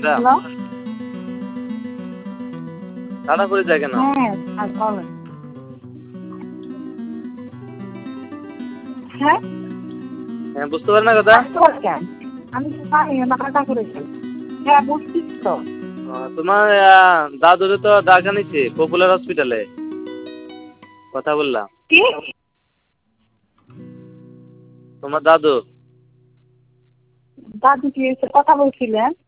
এটা hello. Tata করে যায় কেন? হ্যাঁ, বলেন। হ্যাঁ, হ্যাঁ, বুঝতে পারেন না কথা? আসতে পারে কেন? আমি তো জানি না কাটা করেছি। হ্যাঁ, বুঝছিস তো। তোমার দাদুরে তো ডাকা নিচ্ছে পপুলার হসপিটালে, কথা বললাম। কি? তোমার দাদু দাদু কি এসে কথা বলছিলেন?